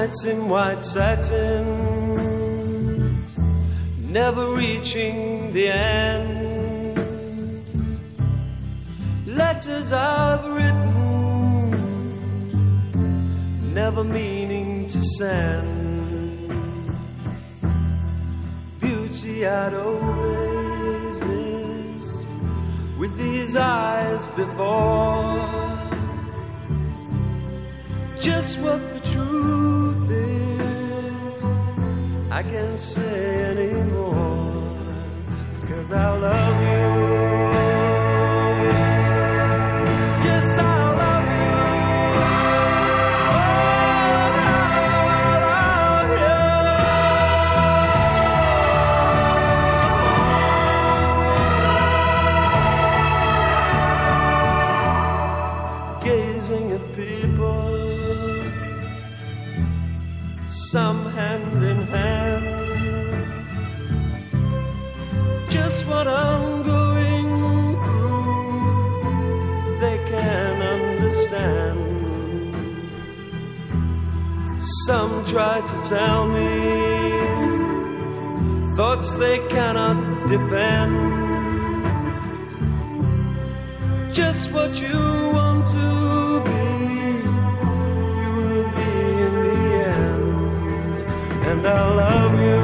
Nights in white satin, never reaching the end. Letters I've written, never meaning to send. Beauty I'd always missed with these eyes before. Just what the truth is, I can't say anymore, 'cause I love you. Yes, I love you. Oh, I love you. Gazing at people, some hand in hand, just what I'm going through, they can understand. Some try to tell me thoughts they cannot defend. Just what you want to be, you will be in the end. And I love you.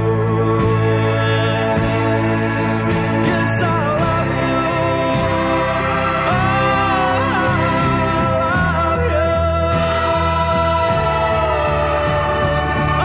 Yes, I love you. Oh, I love you. Oh,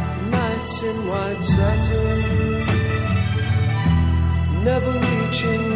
never reaching